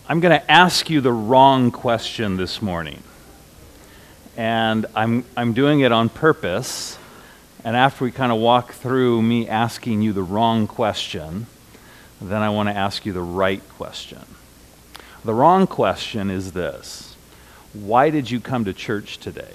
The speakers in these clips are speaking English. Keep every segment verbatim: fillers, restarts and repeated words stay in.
I'm going to ask you the wrong question this morning. And I'm I'm doing it on purpose. And after we kind of walk through me asking you the wrong question, then I want to ask you the right question. The wrong question is this: why did you come to church today?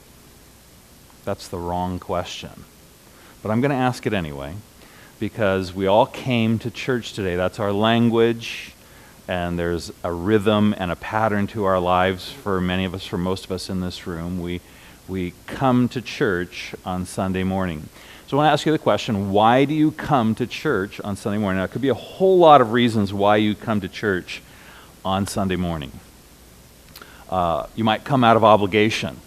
That's the wrong question. But I'm going to ask it anyway, because we all came to church today. That's our language. And there's a rhythm and a pattern to our lives for many of us, for most of us in this room. We we come to church on Sunday morning. So I want to ask you the question, why do you come to church on Sunday morning? Now, it could be a whole lot of reasons why you come to church on Sunday morning. Uh, you might come out of obligation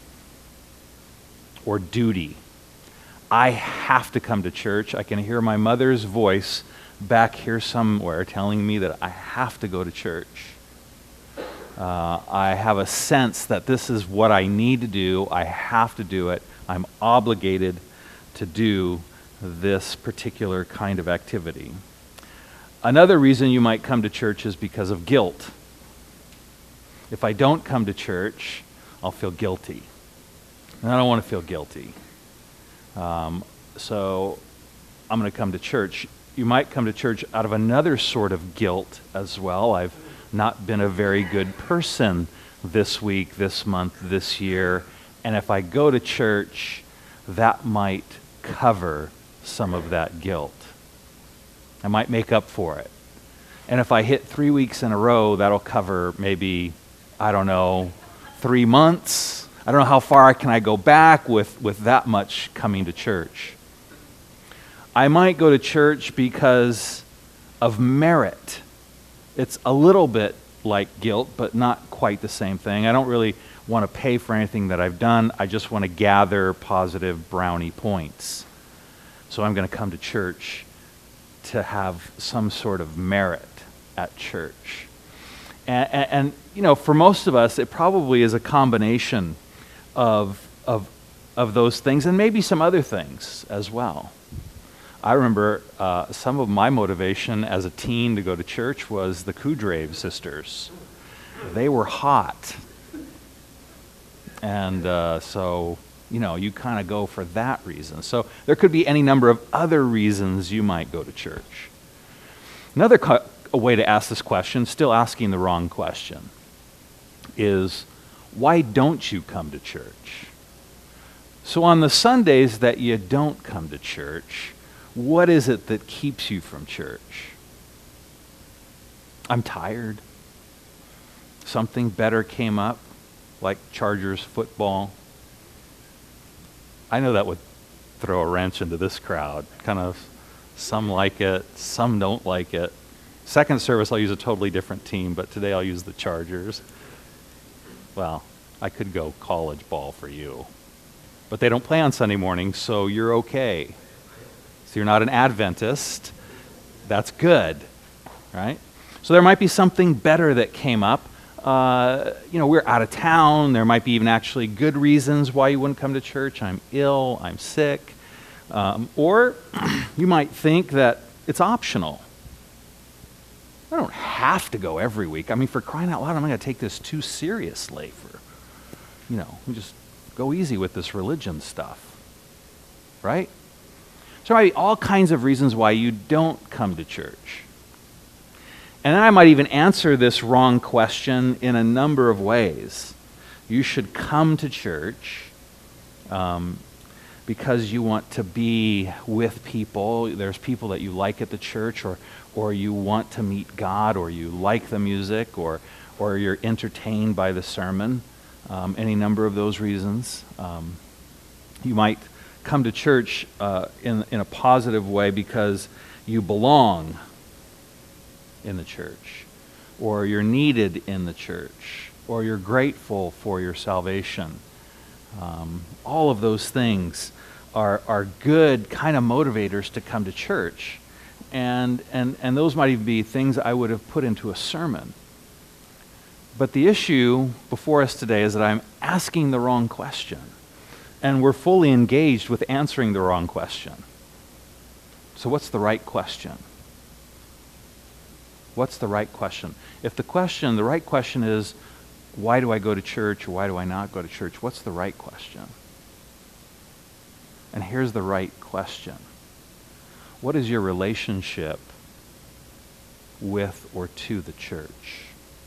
or duty. I have to come to church. I can hear my mother's voice back here somewhere telling me that I have to go to church. Uh, I have a sense that this is what I need to do. I have to do it. I'm obligated to do this particular kind of activity. Another reason you might come to church is because of guilt. If I don't come to church, I'll feel guilty. And I don't want to feel guilty. Um, so I'm going to come to church. You might come to church out of another sort of guilt as well. I've not been a very good person this week, this month, this year. And if I go to church, that might cover some of that guilt. I might make up for it. And if I hit three weeks in a row, that'll cover maybe, I don't know, three months. I don't know how far can I go back with, with that much coming to church. I might go to church because of merit. It's a little bit like guilt, but not quite the same thing. I don't really want to pay for anything that I've done. I just want to gather positive brownie points. So I'm going to come to church to have some sort of merit at church. And, and, and you know, for most of us, it probably is a combination of, of, of those things and maybe some other things as well. I remember uh, some of my motivation as a teen to go to church was the Kudrave sisters. They were hot. And uh, so, you know, you kind of go for that reason. So there could be any number of other reasons you might go to church. Another co- a way to ask this question, still asking the wrong question, is why don't you come to church? So on the Sundays that you don't come to church, what is it that keeps you from church? I'm tired. Something better came up, like Chargers football. I know that would throw a wrench into this crowd. Kind of, some like it, some don't like it. Second service, I'll use a totally different team, but today I'll use the Chargers. Well, I could go college ball for you. But they don't play on Sunday morning, so you're okay. So you're not an Adventist. That's good, right? So there might be something better that came up. Uh, you know, we're out of town. There might be even actually good reasons why you wouldn't come to church. I'm ill. I'm sick. Um, or you might think that it's optional. I don't have to go every week. I mean, for crying out loud, I'm not going to take this too seriously. For, you know, just go easy with this religion stuff, right? So there might be all kinds of reasons why you don't come to church. And then I might even answer this wrong question in a number of ways. You should come to church um, because you want to be with people. There's people that you like at the church, or or you want to meet God, or you like the music, or or you're entertained by the sermon. Um, any number of those reasons. Um, you might come to church uh, in, in a positive way because you belong in the church, or you're needed in the church, or you're grateful for your salvation. Um, all of those things are are good kind of motivators to come to church. And, and, and those might even be things I would have put into a sermon. But the issue before us today is that I'm asking the wrong question. And we're fully engaged with answering the wrong question. So what's the right question? What's the right question? If the question, the right question is, why do I go to church or why do I not go to church? What's the right question? And here's the right question. What is your relationship with or to the church?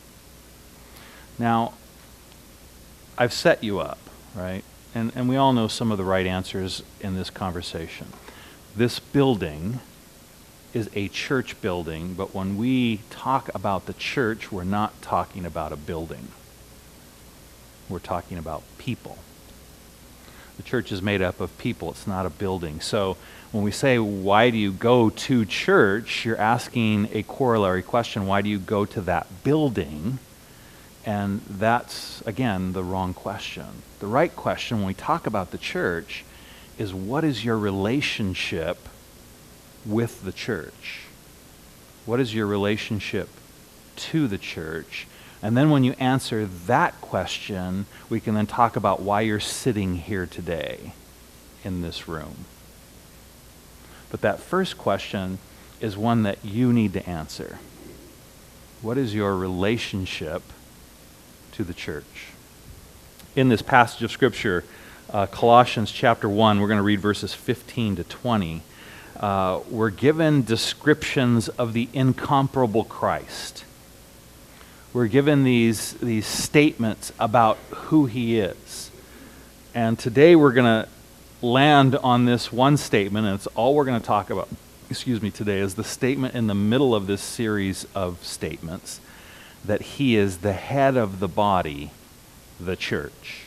Now, I've set you up, right? And, and we all know some of the right answers in this conversation. This building is a church building, but when we talk about the church, we're not talking about a building. We're talking about people. The church is made up of people. It's not a building. So when we say, why do you go to church, you're asking a corollary question. Why do you go to that building? And that's, again, the wrong question. The right question when we talk about the church is, what is your relationship with the church? What is your relationship to the church? And then when you answer that question, we can then talk about why you're sitting here today in this room. But that first question is one that you need to answer. What is your relationship to the church? In this passage of Scripture, uh, Colossians chapter one, we're going to read verses fifteen to twenty. Uh, we're given descriptions of the incomparable Christ. We're given these, these statements about who he is. And today we're going to land on this one statement, and it's all we're going to talk about, excuse me, today, is the statement in the middle of this series of statements that he is the head of the body, the church.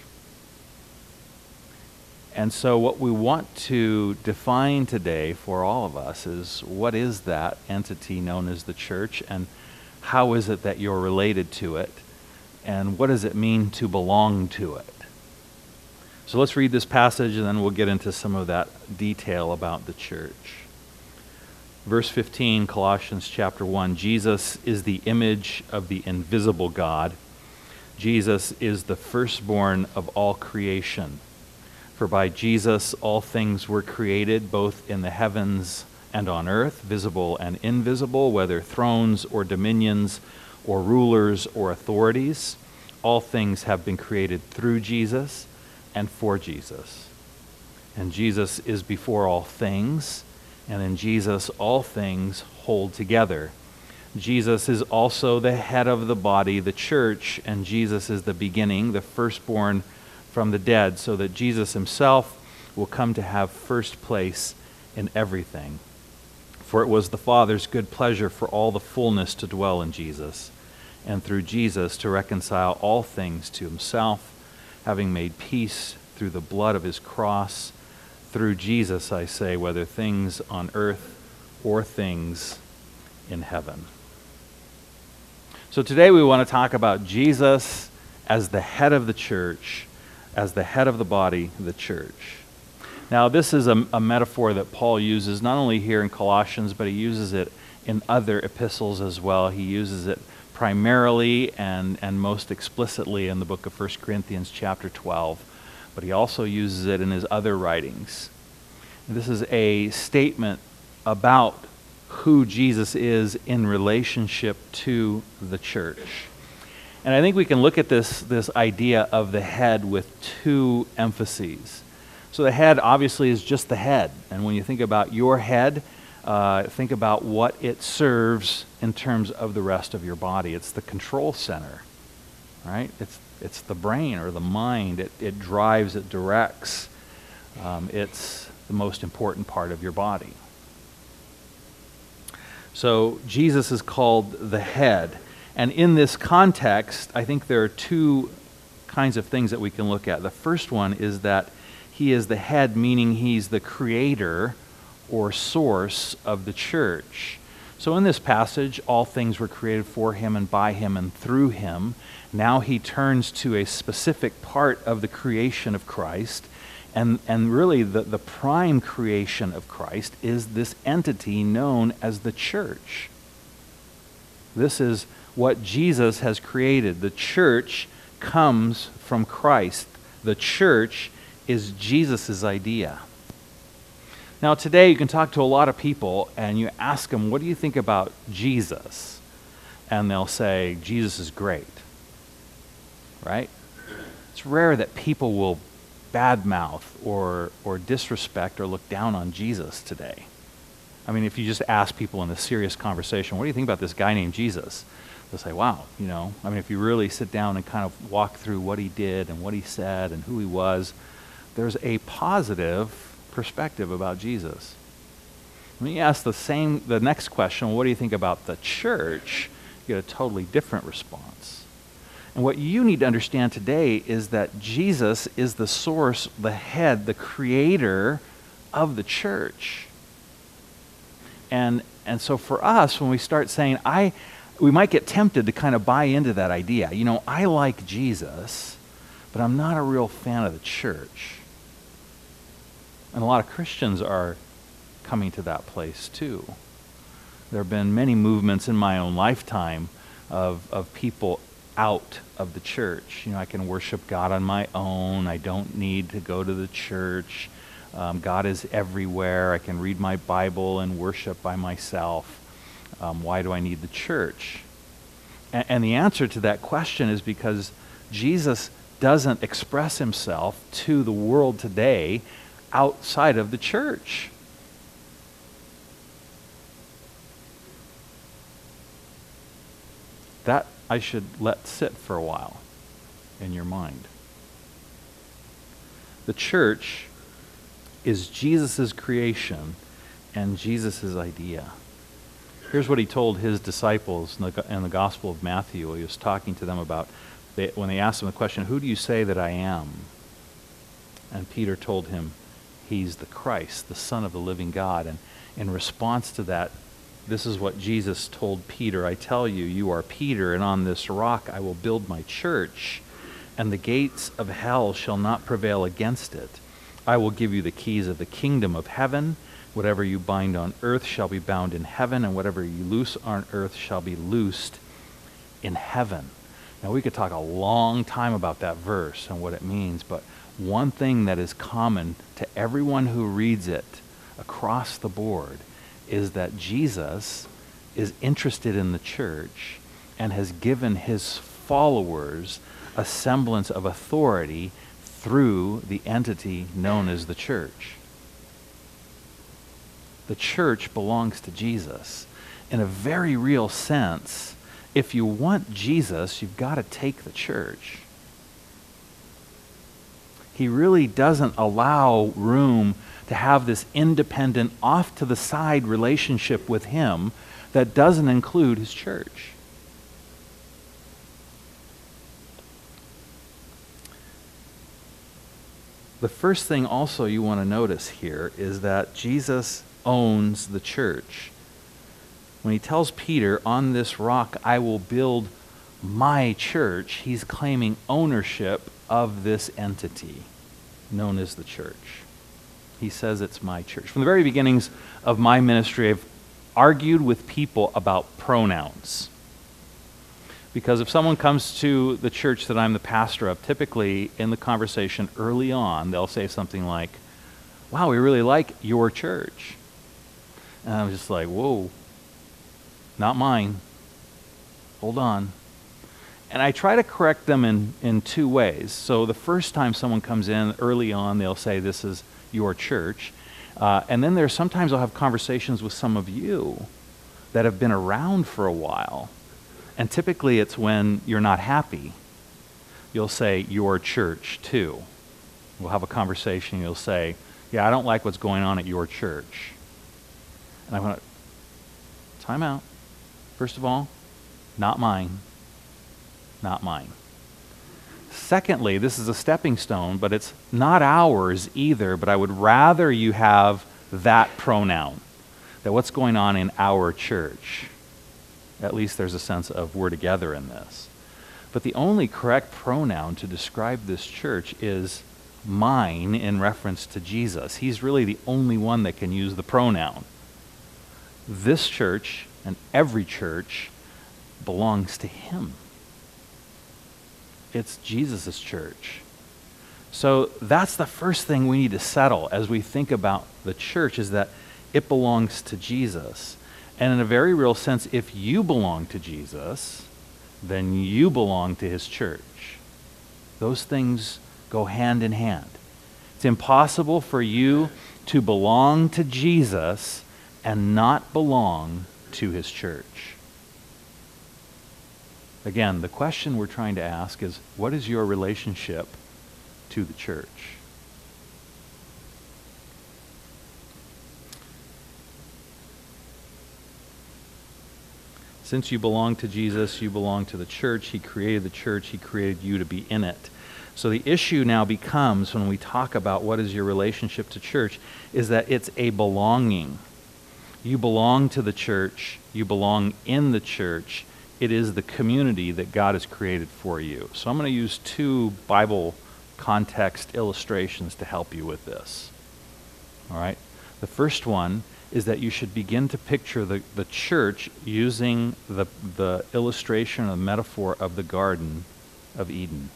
And so what we want to define today for all of us is, what is that entity known as the church, and how is it that you're related to it, and what does it mean to belong to it? So let's read this passage, and then we'll get into some of that detail about the church. Verse fifteen, Colossians chapter one, Jesus is the image of the invisible God. Jesus is the firstborn of all creation. For by Jesus all things were created, both in the heavens and on earth, visible and invisible, whether thrones or dominions or rulers or authorities. All things have been created through Jesus and for Jesus. And Jesus is before all things, and in Jesus all things hold together. Jesus is also the head of the body, the church, and Jesus is the beginning, the firstborn from the dead, so that Jesus himself will come to have first place in everything. For it was the Father's good pleasure for all the fullness to dwell in Jesus, and through Jesus to reconcile all things to himself, having made peace through the blood of his cross. Through Jesus, I say, whether things on earth or things in heaven. So today we want to talk about Jesus as the head of the church, as the head of the body, the church. Now, this is a, a metaphor that Paul uses not only here in Colossians, but he uses it in other epistles as well. He uses it primarily and, and most explicitly in the book of First Corinthians chapter twelve, but he also uses it in his other writings. This is a statement about who Jesus is in relationship to the church. And I think we can look at this, this idea of the head with two emphases. So the head obviously is just the head. And when you think about your head, uh, think about what it serves in terms of the rest of your body. It's the control center, right? It's, it's the brain or the mind. It, it drives, it directs. Um, it's the most important part of your body. So Jesus is called the head. And in this context, I think there are two kinds of things that we can look at. The first one is that he is the head, meaning he's the creator or source of the church. So in this passage, all things were created for him and by him and through him. Now he turns to a specific part of the creation of Christ. And, and really the, the prime creation of Christ is this entity known as the church. This is what Jesus has created. The church comes from Christ. The church is Jesus' idea. Now today you can talk to a lot of people and you ask them, what do you think about Jesus? and they'll say, Jesus is great, right? It's rare that people will badmouth or, or disrespect or look down on Jesus today. I mean, if you just ask people in a serious conversation, what do you think about this guy named Jesus? They'll say, wow, you know, I mean, if you really sit down and kind of walk through what he did and what he said and who he was, there's a positive perspective about Jesus. When you ask the same, the next question, what do you think about the church? You get a totally different response. And what you need to understand today is that Jesus is the source, the head, the creator of the church. And and so for us, when we start saying, I, we might get tempted to kind of buy into that idea. You know, I like Jesus, but I'm not a real fan of the church. And a lot of Christians are coming to that place too. There have been many movements in my own lifetime of, of people out of the church. You know, I can worship God on my own. I don't need to go to the church. Um, God is everywhere. I can read my Bible and worship by myself. Um, why do I need the church? And, and the answer to that question is because Jesus doesn't express himself to the world today outside of the church. That I should let sit for a while in your mind. The church is Jesus' creation and Jesus' idea. Here's what he told his disciples in the, in the Gospel of Matthew. He was talking to them about, they, when they asked him the question, who do you say that I am? And Peter told him, he's the Christ, the Son of the living God. And in response to that, this is what Jesus told Peter. I tell you, you are Peter, and on this rock I will build my church, and the gates of hell shall not prevail against it. I will give you the keys of the kingdom of heaven. Whatever you bind on earth shall be bound in heaven, and whatever you loose on earth shall be loosed in heaven. Now, we could talk a long time about that verse and what it means, but one thing that is common to everyone who reads it across the board is that Jesus is interested in the church and has given his followers a semblance of authority through the entity known as the church. The church belongs to Jesus. In a very real sense, if you want Jesus, you've got to take the church. He really doesn't allow room to have this independent, off-to-the-side relationship with him that doesn't include his church. The first thing also you want to notice here is that Jesus owns the church. When he tells Peter, on this rock I will build my church, he's claiming ownership of this entity known as the church. He says it's my church. From the very beginnings of my ministry, I've argued with people about pronouns. Because if someone comes to the church that I'm the pastor of, typically in the conversation early on, they'll say something like, wow, we really like your church. And I'm just like, whoa, not mine. Hold on. And I try to correct them in, in two ways. So the first time someone comes in early on, they'll say, this is your church. Uh, and then there's sometimes I'll have conversations with some of you that have been around for a while. And typically it's when you're not happy. You'll say, your church too. We'll have a conversation. You'll say, yeah, I don't like what's going on at your church. And I'm going to, time out. First of all, not mine. Not mine. Secondly, this is a stepping stone, but it's not ours either, but I would rather you have that pronoun, that what's going on in our church. At least there's a sense of we're together in this. But the only correct pronoun to describe this church is mine in reference to Jesus. He's really the only one that can use the pronoun. This church and every church belongs to him. It's Jesus' church. So that's the first thing we need to settle as we think about the church, is that it belongs to Jesus. And in a very real sense, if you belong to Jesus, then you belong to his church. Those things go hand in hand. It's impossible for you to belong to Jesus and not belong to his church. Again, the question we're trying to ask is, what is your relationship to the church? Since you belong to Jesus, you belong to the church. He created the church. He created you to be in it. So the issue now becomes, when we talk about what is your relationship to church, is that it's a belonging. You belong to the church. You belong in the church. It is the community that God has created for you. So I'm going to use two Bible context illustrations to help you with this. All right? The first one is that you should begin to picture the, the church using the, the illustration or the metaphor of the Garden of Eden.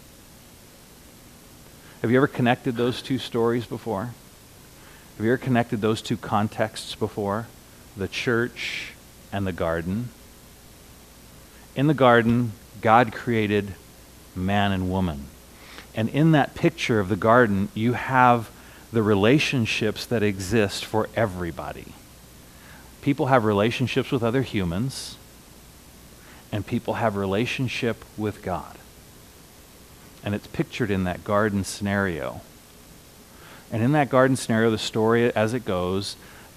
Have you ever connected those two stories before? Have you ever connected those two contexts before? The church and the garden. In the garden, God created man and woman. And in that picture of the garden, you have the relationships that exist for everybody. People have relationships with other humans, and people have relationship with God. And it's pictured in that garden scenario. And in that garden scenario, the story as it goes,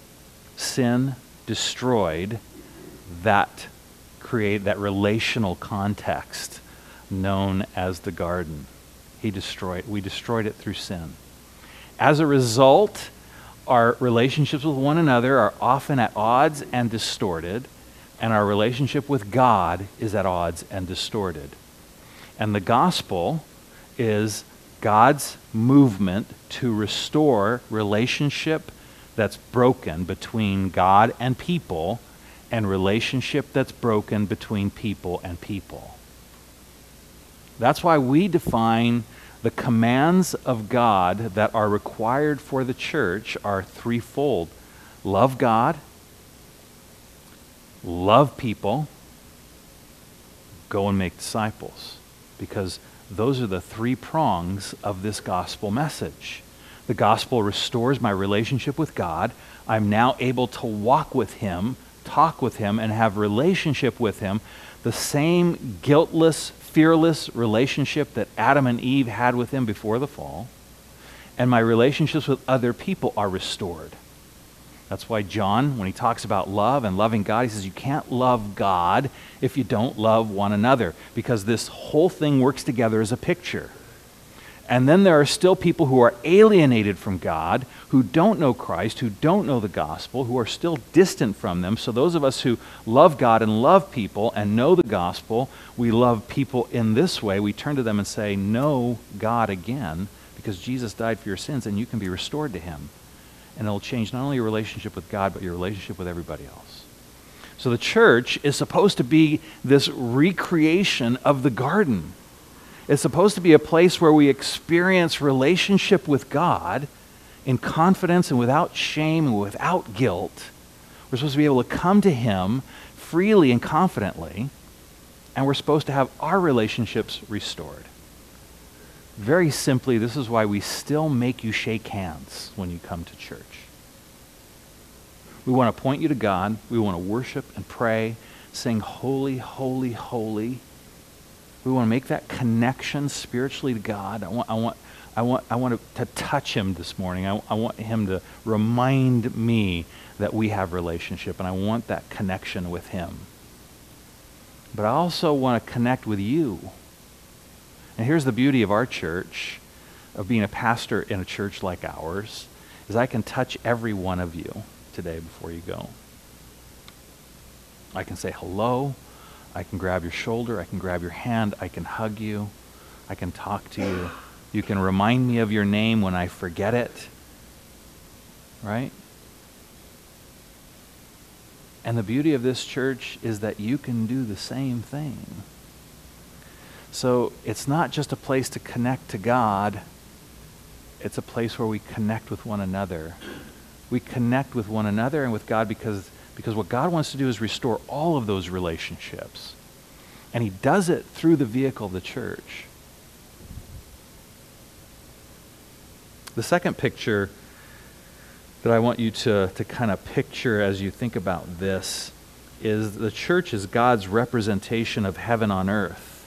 sin destroyed that create that relational context known as the garden. He destroyed, we destroyed it through sin. As a result, our relationships with one another are often at odds and distorted, and our relationship with God is at odds and distorted. And the gospel is God's movement to restore relationship that's broken between God and people, and relationship that's broken between people and people. That's why we define the commands of God that are required for the church are threefold. Love God, love people, go and make disciples. Because those are the three prongs of this gospel message. The gospel restores my relationship with God. I'm now able to walk with him, talk with him, and have relationship with him. The same guiltless, fearless relationship that Adam and Eve had with him before the fall. And my relationships with other people are restored. That's why John, when he talks about love and loving God, he says you can't love God if you don't love one another, because this whole thing works together as a picture. And then there are still people who are alienated from God, who don't know Christ, who don't know the gospel, who are still distant from them. So those of us who love God and love people and know the gospel, we love people in this way. We turn to them and say, know God again, because Jesus died for your sins and you can be restored to him. And it'll change not only your relationship with God, but your relationship with everybody else. So the church is supposed to be this recreation of the garden. It's supposed to be a place where we experience relationship with God in confidence and without shame and without guilt. We're supposed to be able to come to him freely and confidently, and we're supposed to have our relationships restored. Very simply, this is why we still make you shake hands when you come to church. We want to point you to God. We want to worship and pray, sing holy, holy, holy. We want to make that connection spiritually to God. I want, I want, I want, I want to, to touch him this morning. I, I want him to remind me that we have relationship, and I want that connection with him. But I also want to connect with you. And here's the beauty of our church, of being a pastor in a church like ours, is I can touch every one of you today before you go. I can say hello. I can grab your shoulder. I can grab your hand. I can hug you. I can talk to you. You can remind me of your name when I forget it. Right? And the beauty of this church is that you can do the same thing. So it's not just a place to connect to God. It's a place where we connect with one another. We connect with one another and with God because Because what God wants to do is restore all of those relationships. And he does it through the vehicle of the church. The second picture that I want you to, to kind of picture as you think about this is the church is God's representation of heaven on earth.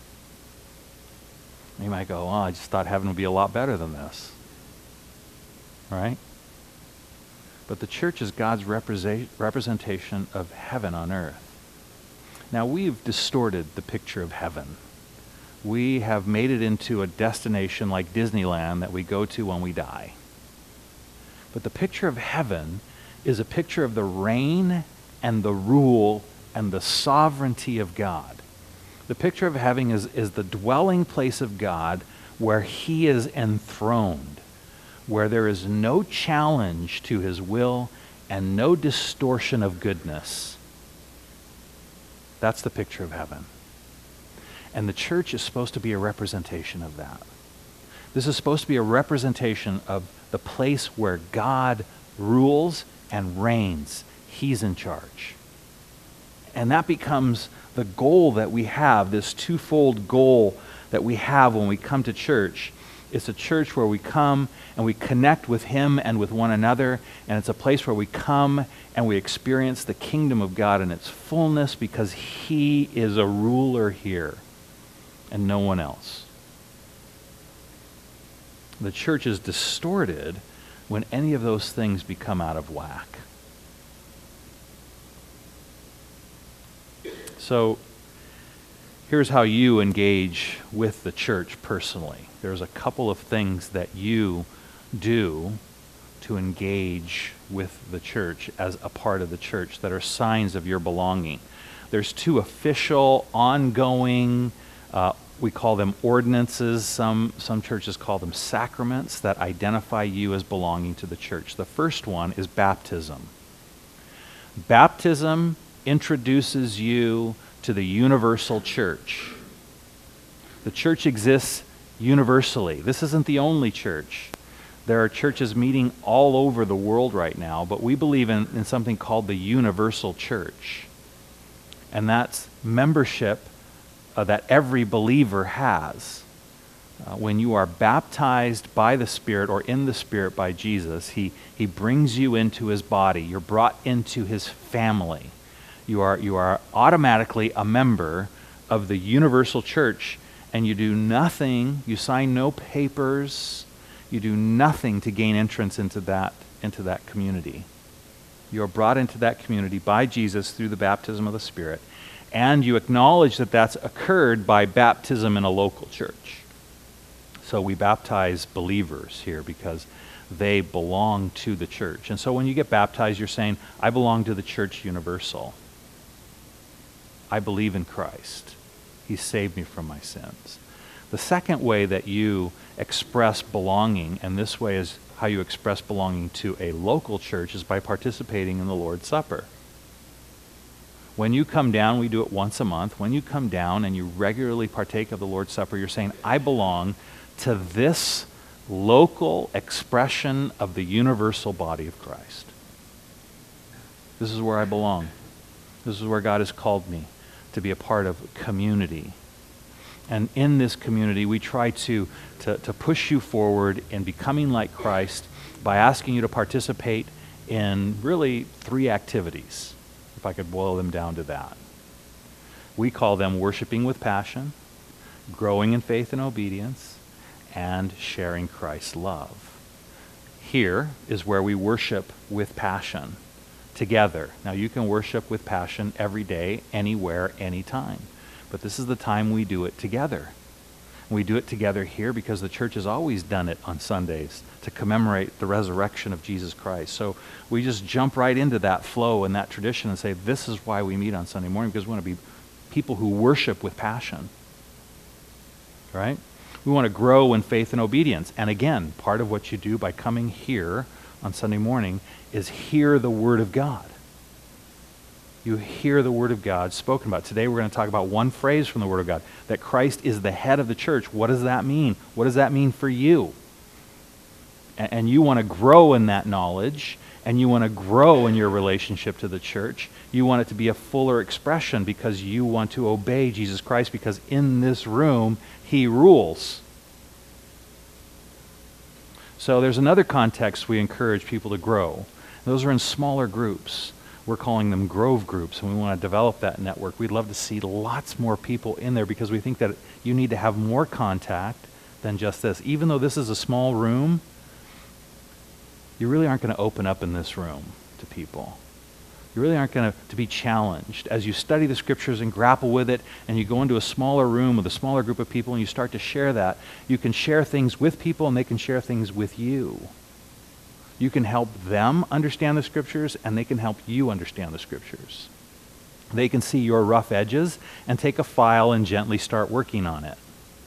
You might go, oh, I just thought heaven would be a lot better than this. Right? But the church is God's represent, representation of heaven on earth. Now, we've distorted the picture of heaven. We have made it into a destination like Disneyland that we go to when we die. But the picture of heaven is a picture of the reign and the rule and the sovereignty of God. The picture of heaven is, is the dwelling place of God where he is enthroned, where there is no challenge to his will and no distortion of goodness. That's the picture of heaven. And the church is supposed to be a representation of that. This is supposed to be a representation of the place where God rules and reigns. He's in charge. And that becomes the goal that we have, this twofold goal that we have when we come to church. It's a church where we come and we connect with him and with one another, and it's a place where we come and we experience the kingdom of God in its fullness because he is a ruler here and no one else. The church is distorted when any of those things become out of whack. So here's how you engage with the church personally. There's a couple of things that you do to engage with the church as a part of the church that are signs of your belonging. There's two official, ongoing, uh, we call them ordinances. Some, some churches call them sacraments that identify you as belonging to the church. The first one is baptism. Baptism introduces you to the universal church. The church exists universally. This isn't the only church. There are churches meeting all over the world right now, but we believe in, in something called the universal church. And that's membership uh, that every believer has. Uh, when you are baptized by the Spirit or in the Spirit by Jesus, he, he brings you into his body. You're brought into his family. You are, you are automatically a member of the universal church, and you do nothing, you sign no papers, you do nothing to gain entrance into that, into that community. You are brought into that community by Jesus through the baptism of the Spirit, and you acknowledge that that's occurred by baptism in a local church. So we baptize believers here because they belong to the church. And so when you get baptized, you're saying, I belong to the church universal. I believe in Christ. He saved me from my sins. The second way that you express belonging, and this way is how you express belonging to a local church, is by participating in the Lord's Supper. When you come down, we do it once a month. When you come down and you regularly partake of the Lord's Supper, you're saying, I belong to this local expression of the universal body of Christ. This is where I belong. This is where God has called me to be a part of community. And in this community, we try to, to, to push you forward in becoming like Christ by asking you to participate in really three activities, if I could boil them down to that. We call them worshiping with passion, growing in faith and obedience, and sharing Christ's love. Here is where we worship with passion together. Now, you can worship with passion every day, anywhere, anytime. But this is the time we do it together. We do it together here because the church has always done it on Sundays to commemorate the resurrection of Jesus Christ. So we just jump right into that flow and that tradition and say, this is why we meet on Sunday morning, because we want to be people who worship with passion. Right? We want to grow in faith and obedience. And again, part of what you do by coming here on Sunday morning is hear the Word of God. You hear the Word of God spoken about. Today we're going to talk about one phrase from the Word of God, that Christ is the head of the church. What does that mean? What does that mean for you? And, and you want to grow in that knowledge, and you want to grow in your relationship to the church. You want it to be a fuller expression because you want to obey Jesus Christ, because in this room, he rules. So there's another context we encourage people to grow. Those are in smaller groups. We're calling them Grove groups, and we want to develop that network. We'd love to see lots more people in there because we think that you need to have more contact than just this. Even though this is a small room, you really aren't going to open up in this room to people. You really aren't going to, to be challenged. As you study the scriptures and grapple with it, and you go into a smaller room with a smaller group of people and you start to share that, you can share things with people and they can share things with you. You can help them understand the scriptures and they can help you understand the scriptures. They can see your rough edges and take a file and gently start working on it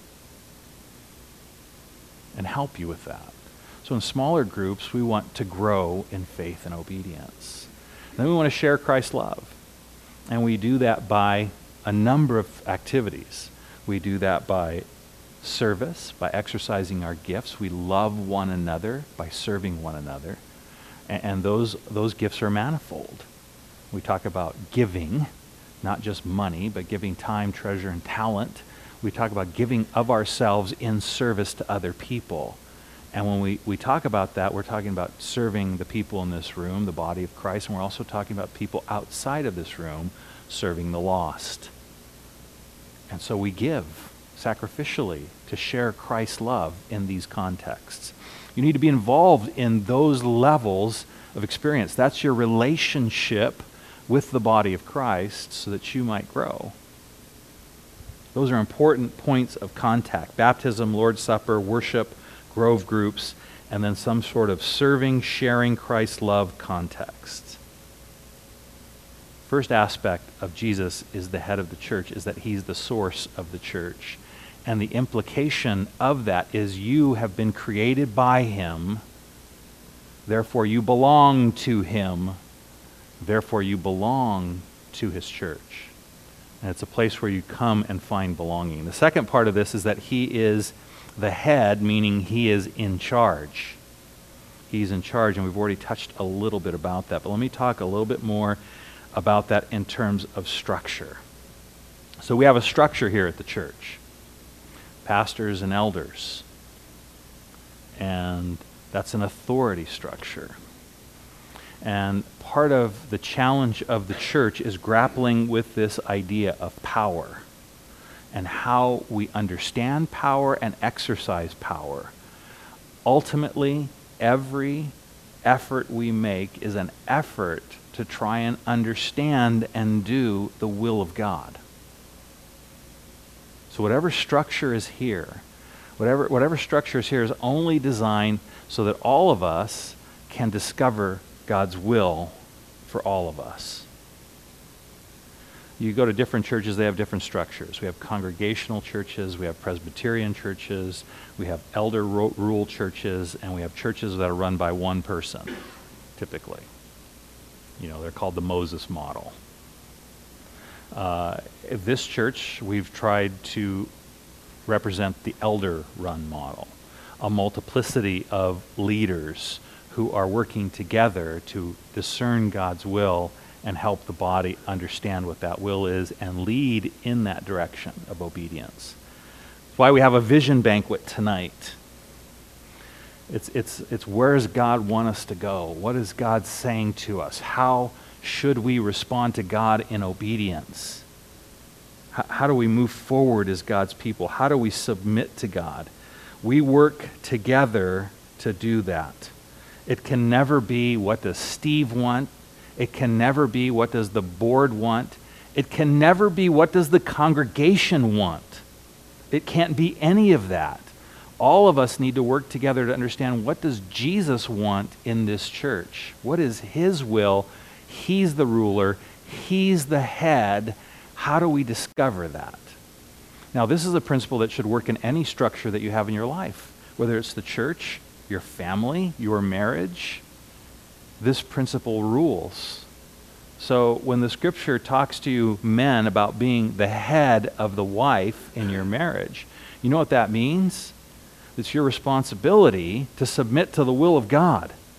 and help you with that. So in smaller groups, we want to grow in faith and obedience. Then we want to share Christ's love. And we do that by a number of activities. We do that by service, by exercising our gifts. We love one another by serving one another. And, and those, those gifts are manifold. We talk about giving, not just money, but giving time, treasure, and talent. We talk about giving of ourselves in service to other people. And when we, we talk about that, we're talking about serving the people in this room, the body of Christ, and we're also talking about people outside of this room serving the lost. And so we give sacrificially to share Christ's love in these contexts. You need to be involved in those levels of experience. That's your relationship with the body of Christ so that you might grow. Those are important points of contact. Baptism, Lord's Supper, worship, Grove groups, and then some sort of serving, sharing Christ's love context. First aspect of Jesus is the head of the church, is that he's the source of the church. And the implication of that is you have been created by him, therefore you belong to him, therefore you belong to his church. And it's a place where you come and find belonging. The second part of this is that he is the head, meaning he is in charge. He's in charge, and we've already touched a little bit about that. But let me talk a little bit more about that in terms of structure. So we have a structure here at the church. Pastors and elders. And that's an authority structure. And part of the challenge of the church is grappling with this idea of power and how we understand power and exercise power. Ultimately, every effort we make is an effort to try and understand and do the will of God. So whatever structure is here, whatever, whatever structure is here is only designed so that all of us can discover God's will for all of us. You go to different churches, they have different structures. We have congregational churches, we have Presbyterian churches, we have elder ro- rule churches, and we have churches that are run by one person, typically. You know, they're called the Moses model. Uh, this church, we've tried to represent the elder-run model, a multiplicity of leaders who are working together to discern God's will and help the body understand what that will is and lead in that direction of obedience. That's why we have a vision banquet tonight. It's, it's, it's where does God want us to go? What is God saying to us? How should we respond to God in obedience? How, how do we move forward as God's people? How do we submit to God? We work together to do that. It can never be what does Steve want. It can never be what does the board want. It can never be what does the congregation want. It can't be any of that. All of us need to work together to understand what does Jesus want in this church. What is his will? He's the ruler. He's the head. How do we discover that? Now, this is a principle that should work in any structure that you have in your life, whether it's the church, your family, your marriage. This principle rules. So when the scripture talks to you men about being the head of the wife in your marriage, you know what that means? It's your responsibility to submit to the will of God.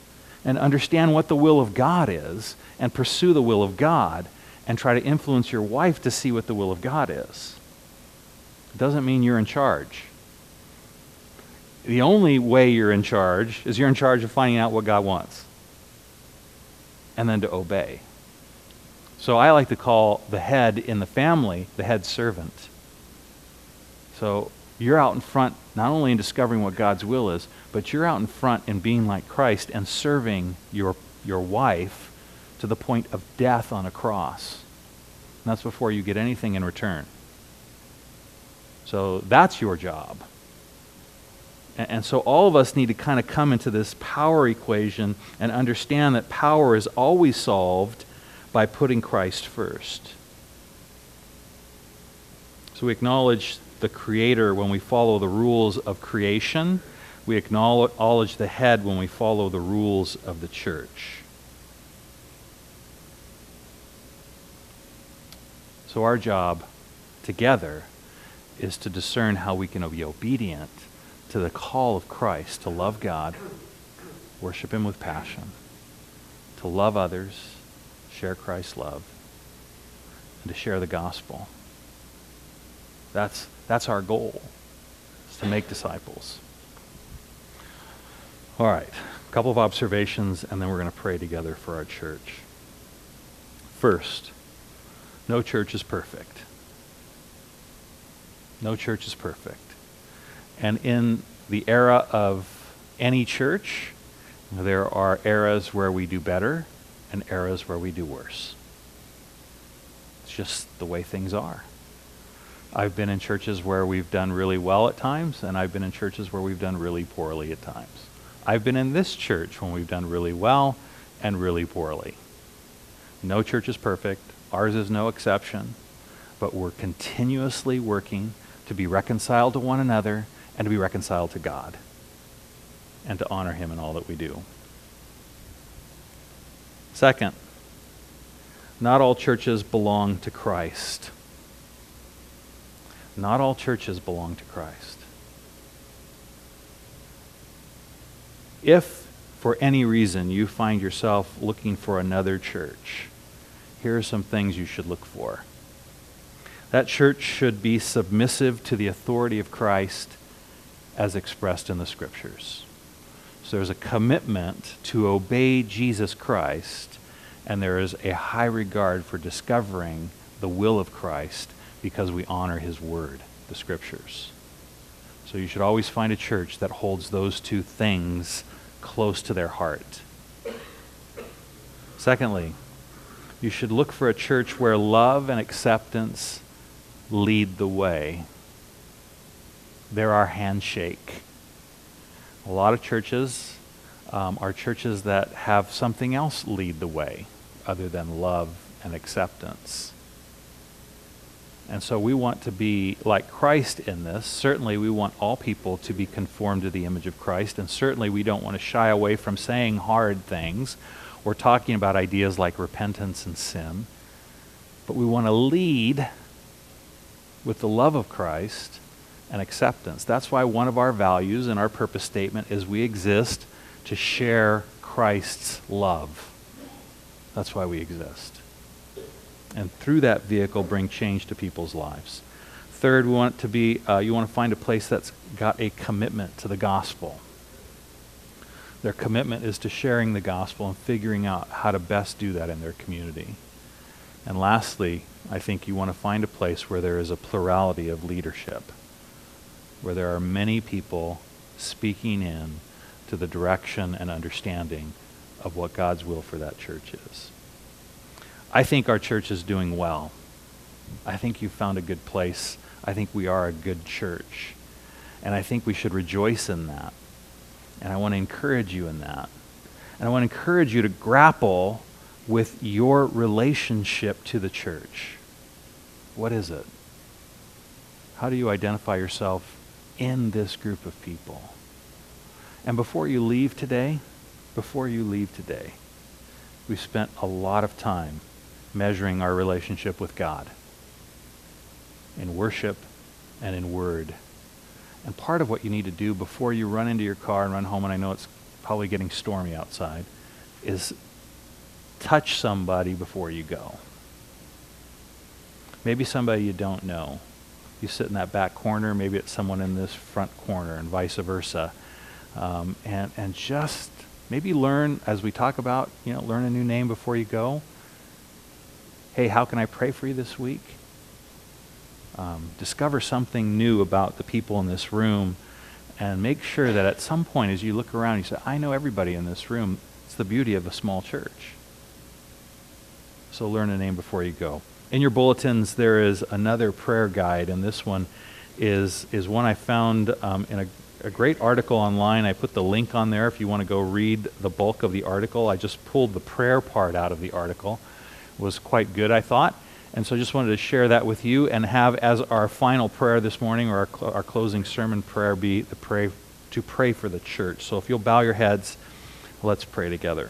and understand what the will of God is and pursue the will of God and try to influence your wife to see what the will of God is. It doesn't mean you're in charge. The only way you're in charge is you're in charge of finding out what God wants and then to obey. So I like to call the head in the family the head servant. So you're out in front, not only in discovering what God's will is, but you're out in front in being like Christ and serving your, your wife to the point of death on a cross. And that's before you get anything in return. So that's your job. And, and so all of us need to kind of come into this power equation and understand that power is always solved by putting Christ first. So we acknowledge the Creator when we follow the rules of creation. We acknowledge the head when we follow the rules of the church. So our job together is to discern how we can be obedient to the call of Christ to love God, worship Him with passion, to love others, share Christ's love, and to share the gospel. That's, that's our goal, is to make disciples. All right, a couple of observations, and then we're going to pray together for our church. First, no church is perfect. No church is perfect. And in the era of any church, there are eras where we do better and eras where we do worse. It's just the way things are. I've been in churches where we've done really well at times, and I've been in churches where we've done really poorly at times. I've been in this church when we've done really well and really poorly. No church is perfect. Ours is no exception. But we're continuously working to be reconciled to one another and to be reconciled to God and to honor Him in all that we do. Second, not all churches belong to Christ. Not all churches belong to Christ. If, for any reason, you find yourself looking for another church, here are some things you should look for. That church should be submissive to the authority of Christ as expressed in the Scriptures. So there's a commitment to obey Jesus Christ, and there is a high regard for discovering the will of Christ because we honor His Word, the Scriptures. So you should always find a church that holds those two things close to their heart. Secondly, you should look for a church where love and acceptance lead the way. They're our handshake. A lot of churches um, are churches that have something else lead the way other than love and acceptance. And so we want to be like Christ in this. Certainly we want all people to be conformed to the image of Christ, and certainly we don't want to shy away from saying hard things or talking about ideas like repentance and sin. But we want to lead with the love of Christ and acceptance. That's why one of our values in our purpose statement is we exist to share Christ's love. That's why we exist. And through that vehicle, bring change to people's lives. Third, we want it to be, uh, you want to find a place that's got a commitment to the gospel. Their commitment is to sharing the gospel and figuring out how to best do that in their community. And lastly, I think you want to find a place where there is a plurality of leadership, where there are many people speaking in to the direction and understanding of what God's will for that church is. I think our church is doing well. I think you've found a good place. I think we are a good church. And I think we should rejoice in that. And I want to encourage you in that. And I want to encourage you to grapple with your relationship to the church. What is it? How do you identify yourself in this group of people? And before you leave today, before you leave today, we spent a lot of time measuring our relationship with God in worship and in word. And part of what you need to do before you run into your car and run home, and I know it's probably getting stormy outside, is touch somebody before you go. Maybe somebody you don't know. You sit in that back corner, maybe it's someone in this front corner, and vice versa. Um, and, and just maybe learn, as we talk about, you know, learn a new name before you go. Hey, how can I pray for you this week? Um, discover something new about the people in this room, and make sure that at some point as you look around, you say, I know everybody in this room. It's the beauty of a small church. So learn a name before you go. In your bulletins, there is another prayer guide, and this one is is one I found um, in a, a great article online. I put the link on there if you want to go read the bulk of the article. I just pulled the prayer part out of the article. It was quite good, I thought. And so I just wanted to share that with you and have as our final prayer this morning, or our, cl- our closing sermon prayer, be the pray to pray for the church. So if you'll bow your heads, let's pray together.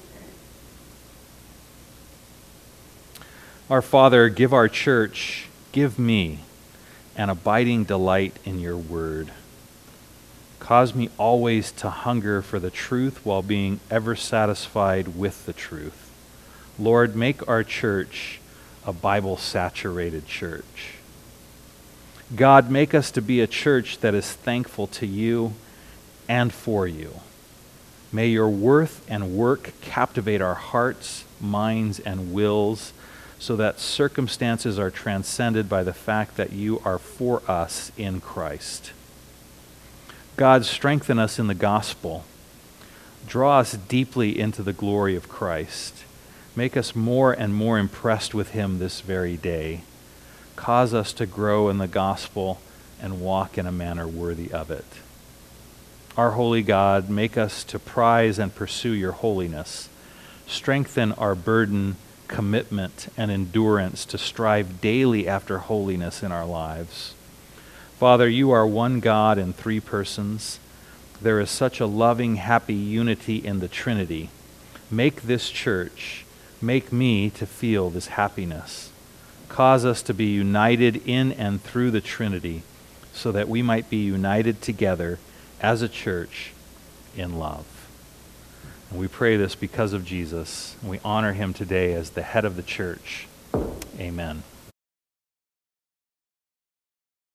Our Father, give our church, give me an abiding delight in your word. Cause me always to hunger for the truth while being ever satisfied with the truth. Lord, make our church a Bible-saturated church. God, make us to be a church that is thankful to you and for you. May your worth and work captivate our hearts, minds, and wills, so that circumstances are transcended by the fact that you are for us in Christ. God, strengthen us in the gospel. Draw us deeply into the glory of Christ. Make us more and more impressed with him this very day. Cause us to grow in the gospel and walk in a manner worthy of it. Our holy God, make us to prize and pursue your holiness. Strengthen our burden, commitment, and endurance to strive daily after holiness in our lives. Father, you are one God in three persons. There is such a loving, happy unity in the Trinity. Make this church, make me to feel this happiness. Cause us to be united in and through the Trinity, so that we might be united together as a church in love. And we pray this because of Jesus, and we honor him today as the head of the church. Amen.